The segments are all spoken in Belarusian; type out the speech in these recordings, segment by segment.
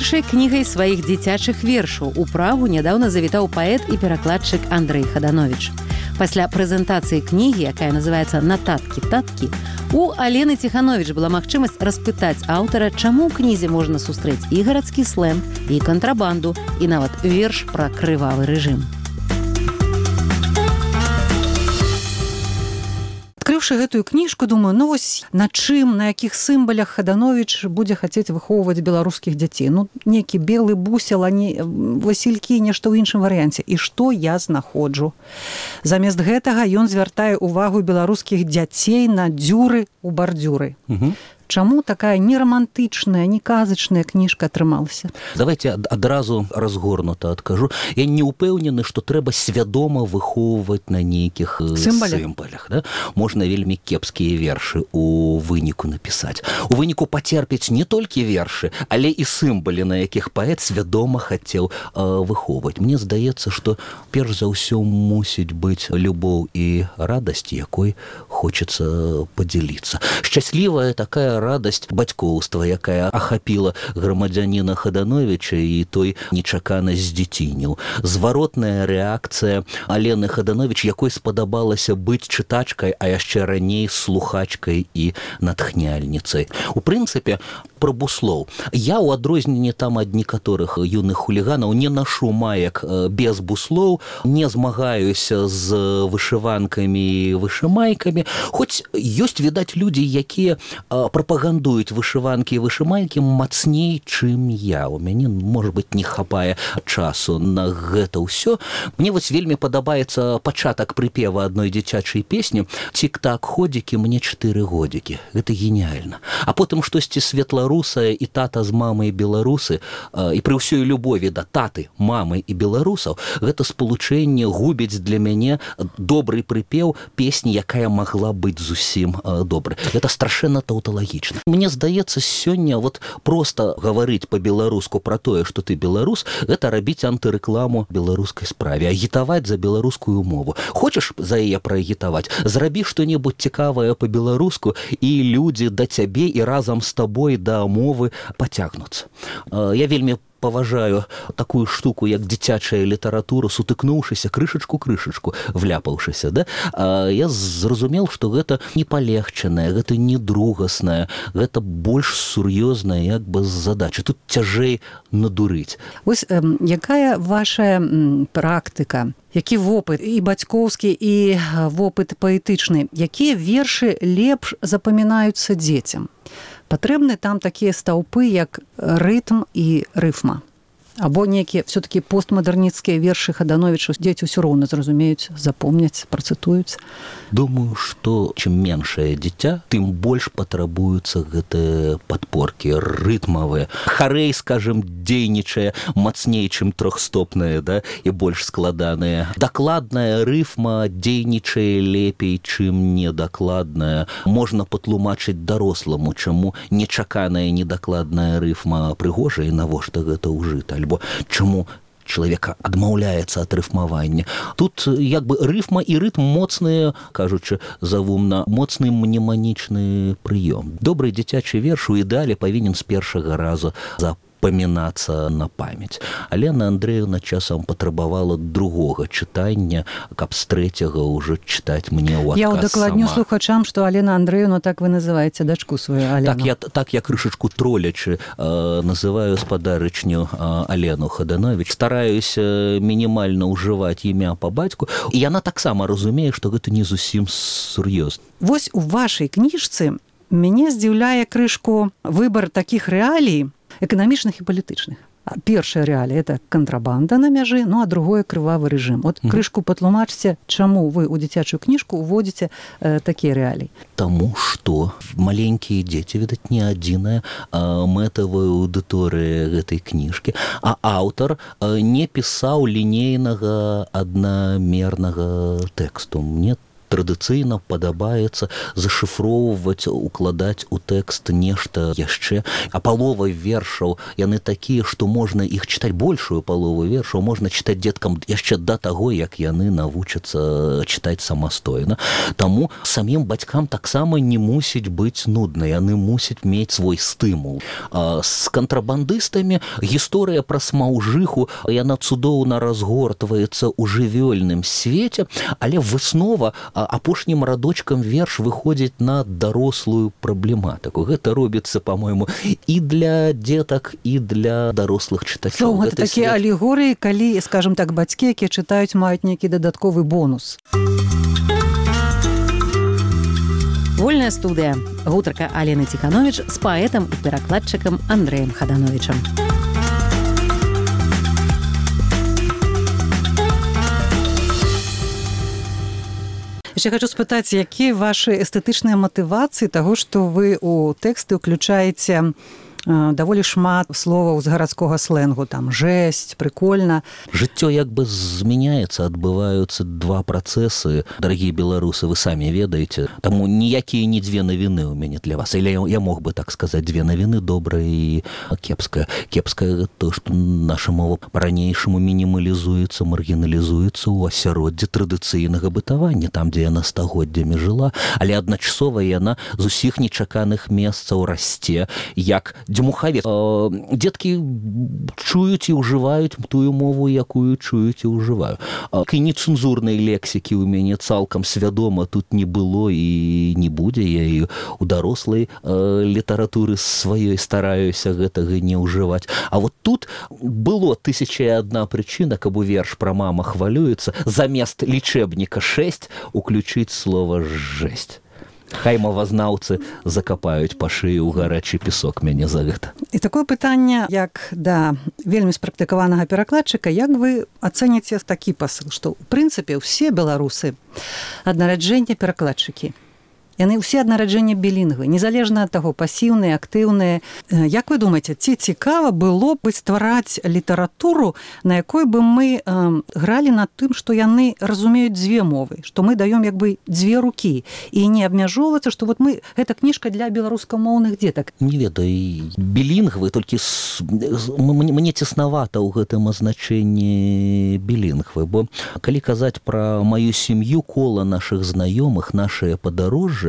першай кнігай сваіх дзіцячых вершаў у Прагу нядаўна завітаў паэт і перакладчык Андрэй Хадановіч. Пасля прэзентацыі кнігі, якая называецца «Нататкі-таткі», у Алены Ціхановіч была магчымасць распытаць аўтара, чаму ў кнізе можна сустрэць і гарадскі слэнг, і кантрабанду, і нават верш пра крывавы рэжым. Адкрыўшы гэтую кніжку, думаю, вось на чым, на якіх сімвалях Хадановіч будзе хацець выхоўваць беларускіх дзяцей. Некі белы бусел, васількі, нешта ў іншым варыянце. І што я знаходжу? Замест гэтага ён звяртае ўвагу беларускіх дзяцей на дзюры ў бардзюры. Чаму такая не романтычная, не казачная кніжка атрымалася? Давайте адразу разгорнута адкажу. Я не ўпэўнены, што трэба свядома выхоўваць на нейкіх сімвалях. Да? Можна вельмі кепскія вершы у выніку напісаць. У выніку пацерпіць не толькі вершы, але і сімвалы, на якіх паэт свядома хацеў выхоўваць. Мне здаецца, што перш за ўсё мусіць быць любоў і радасць, якой хочацца падзяліцца. Шчаслівая такая радасць бацькоўства, якая ахапіла грамадзяніна Хадановіча і той нечакана здзіцініў. Зваротная рэакцыя Алены Хадановіч, якой спадабалася быць чытачкай, а яшчэ раней слухачкай і натхняльніцай. У прынцыпе, пра буслоў. Я, у адрозненне там ад некаторых юных хуліганаў, не нашу маек без буслоў, не змагаюся з вышыванкамі і вышымайкамі, хоць ёсць, відаць, людзі, якія прапагандуюць вышыванкі і вышымайкі мацней, чым я. У мяне, можа быць, не хапае часу на гэта ўсё. Мне вось вельмі падабаецца пачатак прыпева адной дзіцячай песні «Цік-так, ходзікі, мне 4 годзікі». Гэта геніальна. А потым штосьці светларусае і тата з мамай беларусы, і пры ўсёй любові да таты, мамы і беларусаў, гэта спалучэнне губіць для мяне добры прыпеў песні, якая магла быць зусім добрай. Гэта страшэнна таўталагічна. Мне здаецца, сёння вот проста гаварыць па-беларуску пра тое, што ты беларус, гэта рабіць антырэкламу беларускай справе, агітаваць за беларускую мову. Хочаш за яе праагітаваць? Зрабі што-небудзь цікавае па-беларуску, і людзі да цябе і разам з табой да мовы пацягнуцца. Я вельмі паважаю такую штуку, як дзіцячая літаратура, сутыкнуўшыся крышачку, вляпаўшыся, да? Я зразумеў, што гэта не палегчанае, гэта не другаснае, гэта больш сур'ёзная як бы задача. Тут цяжэй надурыць. Вось якая ваша практыка, які вопыт і бацькоўскі, і вопыт паэтычны, якія вершы лепш запамінаюцца дзецям? Патрэбны там такія стаўпы, як рытм і рыфма. Або некія все-таки постмадэрніцкія вершы Хадановіча дзеці ўсё роўна зразумеюць, запомняць, працытуюць. Думаю, што чым меншае дзіця, тым больш патрабуюцца гэтыя падпоркі рытмавыя. Харэй, скажем, дзейнічае мацней, чым трохстопная, да, і больш складаная. Дакладная рыфма дзейнічае лепей, чым недакладная. Можна патлумачыць даросламу, чаму нечаканая недакладная рыфма прыгожая, і навошта гэта ўжыта, альбо чаму чалавека адмаўляецца ад рыфмавання. Тут як бы рыфма і рытм моцныя, кажучы завумна, моцны мнеманічны прыём. Добры дзіцячы верш у ідэале павінен з першага разу запамінацца на памяць. Алена Андрэевна часам патрабавала другога чытання, каб з трэцяга ўжо чытаць мне ў адказ сама. Я ўдакладню слухачам, што Алена Андрэевна, так вы называеце дачку сваю Алену. Так я крышачку тролячы называю спадарычню Алену Хадановіч. Стараюся мінімальна ўжываць імя па бацьку, і яна таксама разумее, што гэта не зусім сур'ёзна. Вось у вашай кніжцы мяне здзіўляе крышку выбар такіх рэалій, эканамічных і палітычных. Першая рэалія – это кантрабанда на мяжы, а другое – крывавы рэжым. От крышку патлумачце, чаму вы ў дзіцячую кніжку уводзіце такія рэаліі? Таму што маленькія дзеці, відаць, не адзіная мэтавая аўдыторыя гэтай кніжкі, а аўтар не пісаў лінейнага аднамернага тэксту. Мне традыцыйна падабаецца зашыфроўваць, укладаць у тэкст нешта яшчэ. А палова вершаў, яны такія, што можна іх чытаць, большую палову вершаў можна чытаць дзеткам яшчэ да таго, як яны навучацца чытаць самастойна. Таму самім бацькам таксама не мусіць быць нудна, яны мусяць мець свой стымул. З кантрабандыстамі гісторыя пра смаўжыху, яна цудоўна разгортваецца ў жывёльным свеце, але выснова апошнім радочкам верш выходзіць на дарослую праблематыку. Гэта робіцца, па-мойму, і для дзетак, і для дарослых чытачоў. Гэта такія алегорыі, калі, скажем так, бацькі, якія чытаюць, маюць нейкі дадатковы бонус. Вольная студыя. Гутарка Алены Ціхановіч з паэтам і перакладчыкам Андрэем Хадановічам. Яшчэ хочу спытаць, якія вашы эстэтычныя матывацыі таго, што вы ў тэксты ўключаеце даволі шмат словаў з гарадскога сленгу, там жэсць, прыкольна. Жыццё як бы змяняецца, адбываюцца два працэсы. Дарагія беларусы, вы самі ведаеце, таму ніякія не дзве навіны ў мяне для вас. Или я мог бы так сказаць, дзве навіны, добрая і кепская. Кепская то, што наша мова па-ранейшаму мінімалізуецца, маргіналізуецца ў асяроддзі традыцыйнага бытавання, там, дзе яна стагоддзямі жыла, але адначасова яна з усіх нечаканых месцаў расце, як дзьмухавец. Дзеткі чуюць і ўжываюць тую мову, якую чуюць і ўжываю. І нецэнзурнай лексікі ў мяне цалкам свядома тут не было і не будзе. Я і ў дарослай літаратуры сваёй стараюся гэтага не ўжываць. А вот тут было 1001 прычына, каб у верш пра мама хвалюецца, замест лічэбніка 6 уключыць слова «жэсць». Хай мовазнаўцы закапаюць па шыі ў гарачы песок мяне за гэта. І такое пытанне, як да вельмі спрактыкаванага перакладчыка, як вы ацэніце такі пасыл, што ў прынцыпе ўсе беларусы ад нараджэння перакладчыкі. Яны ўсе ад нараджэння білінгвы, незалежна ад таго, пасіўныя, актыўныя. Як вы думаеце, ці цікава было б ствараць літаратуру, на якой бы мы гралі над тым, што яны разумеюць дзве мовы, што мы даём як бы дзве рукі, і не абмяжоўвацца, што вот мы, гэта кніжка для беларускамоўных дзетак. Не ведаю, білінгвы, толькі мне цеснавата ў гэтым азначэнні білінгвы, бо калі казаць пра маю сям'ю, кола нашых знаёмых, нашыя падарожжы,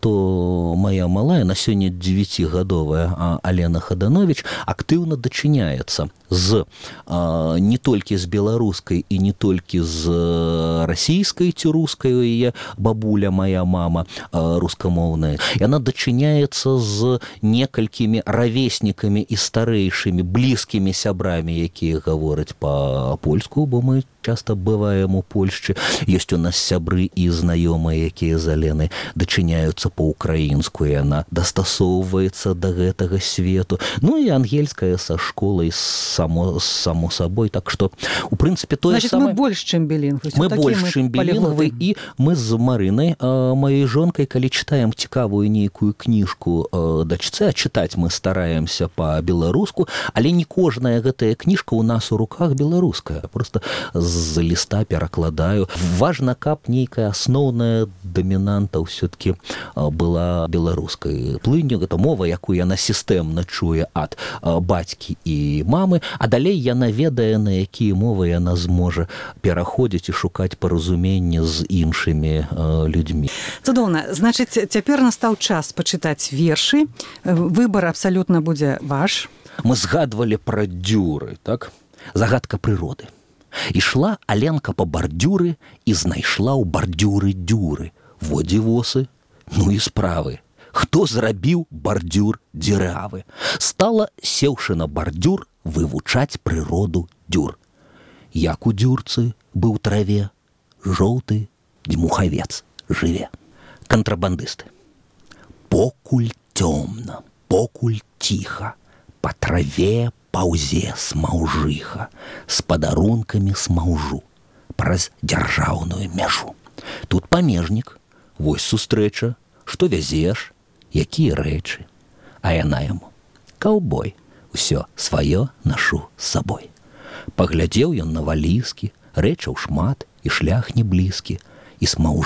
то моя малая, на сёння 9гадовая Алена Хаданович, актыўна дачыняецца з не толькі з беларускай і не толькі з расійскай ці рускай, яе бабуля, моя мама рускамоўная. Яна дачыняецца з некалькімі равеснікамі і старэйшымі, блізкімі сябрамі, якія гавораць па-польску, бо мы часта бываем у Польшчы. Ёсць у нас сябры і знаёмыя, якія з Аленай дачыняюцца па-украінску, і яна дастасоўваецца да гэтага свету. Ну і ангельская са школай, само сабой. Так што, у прынцыпе, тое самае... Значит, мы больш, чым білінгвы. Мы больш, чым білінгвы, і мы з Марынай, маёй жонкай, калі чытаем цікавую нейкую кніжку дачцэ, чытаць мы стараемся па-беларуску, але не кожная гэтая кніжка ў нас у руках беларуская. Просто з ліста перакладаю. Важна, каб нейкая асноўная дамінанта ўсё-ткі была беларускай. Плынню, гэта мова, якую яна сістэмна чуе ад бацькі і мамы, а далей яна ведае, на якія мовы яна зможа пераходзіць і шукаць паразуменне з іншымі людзьмі. Цудоўна. Значыць, цяпер настаў час пачытаць вершы. Выбар абсалютна будзе ваш. Мы згадвалі пра дзюры, так? Загадка прыроды. Ішла Аленка па бардзюры і знайшла ў бардзюры дзюры. Во дзе восы, ну і справы. Хто зрабіў бардзюр дзіравы? Стала, сеўшы на бардзюр, вывучаць прыроду дзюр. Як у дзюрцы быў траве, жоўты дзьмухавец жыве. Кантрабандысты. Покуль цёмна, покуль ціха, па траве паўзе смаўжыха, з падарункамі смаўжу праз дзяржаўную мяжу. Тут памежнік, вось сустрэча, што вязеш, якія рэчы. А яна яму: каўбой, усё сваё нашу з сабой. Паглядзеў ён на валізкі, рэчаў шмат і шлях не блізкі, і смаўжыху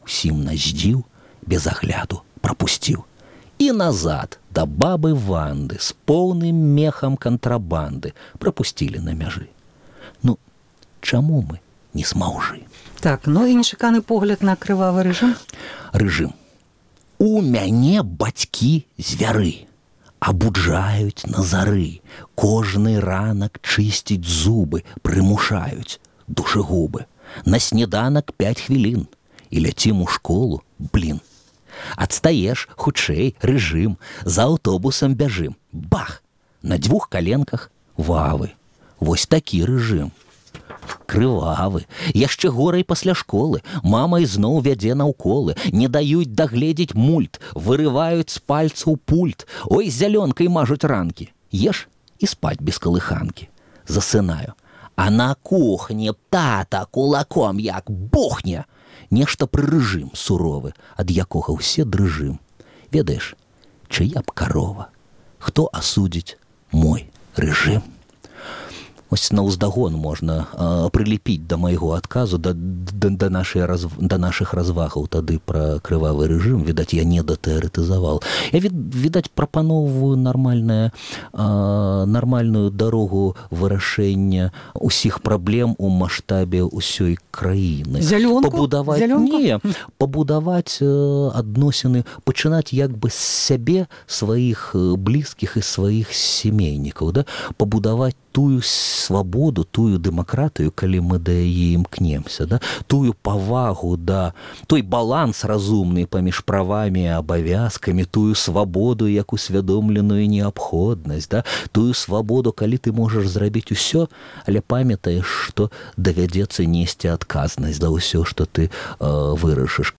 усім на здзіў без агляду прапусціў. І назад да бабы Ванды з поўным мехам кантрабанды прапусцілі на мяжы. Ну, чаму мы не смаўжы? Так, ну і нечаканы погляд на крывавы рэжым. Рэжым. У мяне бацькі звяры. Абуджаюць на зары, кожны ранак чысціць зубы, прымушаюць душегубы. На сніданак 5 хвілін і ляцім у школу, блін. Адстаеш, хутчэй, рэжым, за аўтобусам бяжым. Бах! На 2 каленках вавы. Вось такі рэжым. Крывавы. Яшчэ горай пасля школы. Мама ізноў вядзе на ўколы. Не даюць дагледзець мульт. Вырываюць з пальцаў пульт. Ой, зялёнкай мажуць ранкі. Еш і спаць без калыханкі. Засынаю. А на кухне тата кулаком як бухне. Нешта пра рэжым суровы, ад якога ўсе дрыжым. Ведаеш, чыя б карова? Хто асудзіць мой рэжым? Ось на ўздагон можна прылепіць да майго адказу, да нашых развагаў тады пра крывавы рэжым. Відаць, я не датэарэтызаваў. Я, відаць, прапаноўваю нармальную дарогу вырашэння ўсіх праблем у маштабе ўсёй краіны. Зялёнку? Не, пабудаваць адносіны, пачынаць як бы з сябе, сваіх блізкіх і сваіх семейнікаў, да? Пабудаваць тую свабоду, тую дэмакратыю, калі мы да яе імкнемся, да? Тую павагу, да, той баланс разумны паміж правамі і абавязкамі, тую свабоду як усвядомленую неабходнасць, да? Тую свабоду, калі ты можаш зрабіць усё, але памятаеш, што давядзецца несці адказнасць за ўсё, што ты вырашыш.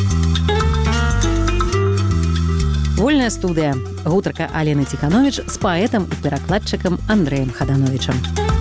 Вольная студыя. Гутарка Алены Цікановіч з паэтам і перакладчыкам Андрэем Хадановічам.